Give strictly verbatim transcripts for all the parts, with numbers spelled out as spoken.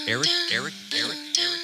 Eric, Eric, Eric, Eric.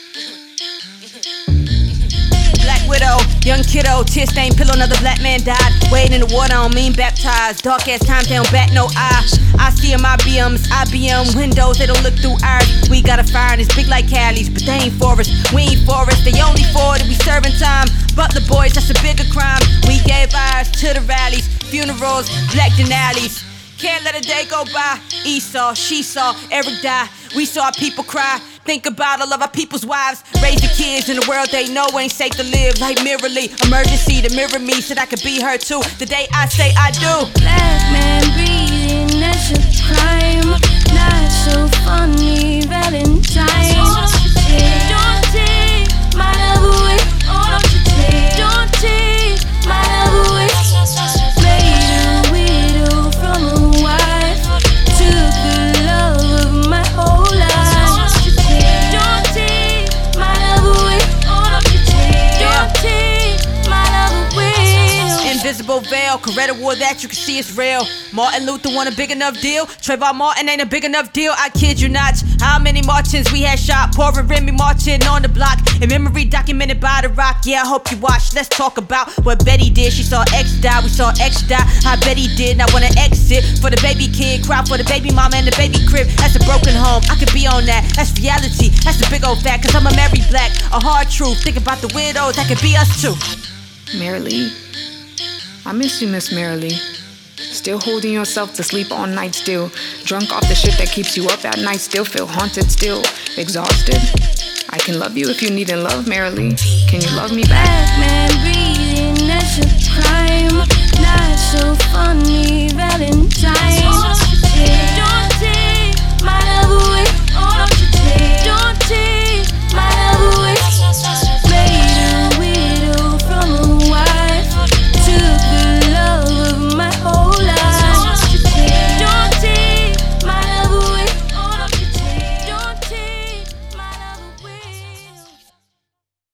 Black widow, young kiddo, tear stained pillow, another black man died. Wade in the water, I don't mean baptized. Dark ass times, they don't bat no eye. I see them I B Ms, I B M windows, they don't look through ours. We got a fire and it's big like Cali's, but they ain't for us. We ain't for us, they only for it, we serving time. Butler boys, that's a bigger crime. We gave ours to the rallies, funerals, black Denali's. Can't let a day go by. Esau, she saw Eric die. We saw people cry. Think about all of our people's wives. Raise the kids in the world they know ain't safe to live. Like Mirrorly, emergency to mirror me, said I could be her too. The day I say I do. Black man breathing, that's a crime. Not so funny, Valentine. Don't take my love away. Don't take, don't take my love away. Made a widow from a wife. Took the love of my whole life. Don't take my love away. Don't take my love away. Invisible veil, Coretta wore that, you can see it's real. Martin Luther want a big enough deal. Trayvon Martin ain't a big enough deal, I kid you not. How many Martins we had shot, pouring Remy Martin on the block. In memory documented by The Rock, yeah, I hope you watch. Let's talk about what Betty did. She saw X die, we saw X die. How Betty did, now wanna exit for the baby kid. Cry for the baby mama and the baby crib. That's a broken home, I could be on that. That's reality, that's a big old fact. Cause I'm a married black, a hard truth. Think about the widows, that could be us too. Marilee, I miss you, Miss Marilee. Still holding yourself to sleep all night still. Drunk off the shit that keeps you up at night. Still feel haunted, still exhausted. I can love you if you need love, Marilee. Can you love me back? Black man breathing, that's a crime. Not so funny, Valentine. Don't